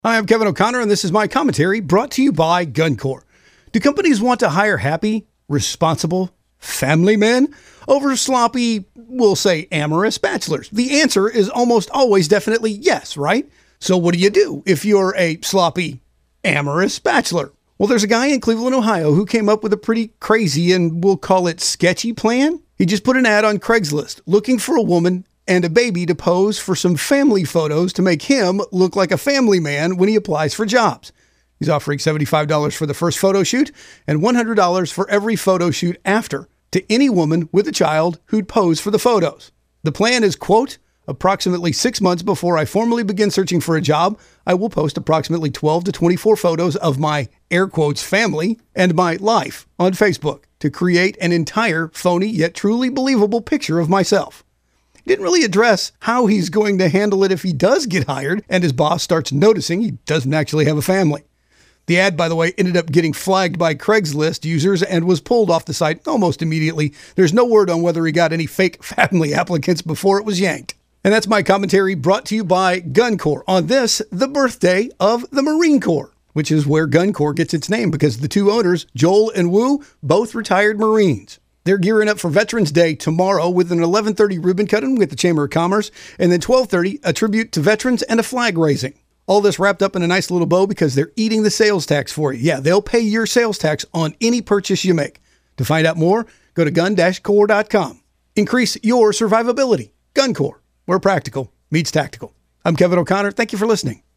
Hi, I'm Kevin O'Connor, and this is my commentary brought to you by GunCorp. Do companies want to hire happy, responsible, family men over sloppy, we'll say amorous bachelors? The answer is almost always definitely yes, right? So what do you do if you're a sloppy, amorous bachelor? Well, there's a guy in Cleveland, Ohio who came up with a pretty crazy and we'll call it sketchy plan. He just put an ad on Craigslist looking for a woman and a baby to pose for some family photos to make him look like a family man when he applies for jobs. He's offering $75 for the first photo shoot and $100 for every photo shoot after to any woman with a child who'd pose for the photos. The plan is, quote, approximately 6 months before I formally begin searching for a job, I will post approximately 12 to 24 photos of my, air quotes, family and my life on Facebook to create an entire phony yet truly believable picture of myself. He didn't really address how he's going to handle it if he does get hired and his boss starts noticing he doesn't actually have a family. The ad, by the way, ended up getting flagged by Craigslist users and was pulled off the site almost immediately. There's no word on whether he got any fake family applicants before it was yanked. And that's my commentary brought to you by GunCorp on this, the birthday of the Marine Corps, which is where GunCorp gets its name because the two owners, Joel and Wu, both retired Marines. They're gearing up for Veterans Day tomorrow with an 11:30 ribbon cutting with the Chamber of Commerce, and then 12:30 a tribute to veterans and a flag raising. All this wrapped up in a nice little bow because they're eating the sales tax for you. Yeah, they'll pay your sales tax on any purchase you make. To find out more, go to gun-corps.com. Increase your survivability. GunCorp, where practical meets tactical. I'm Kevin O'Connor. Thank you for listening.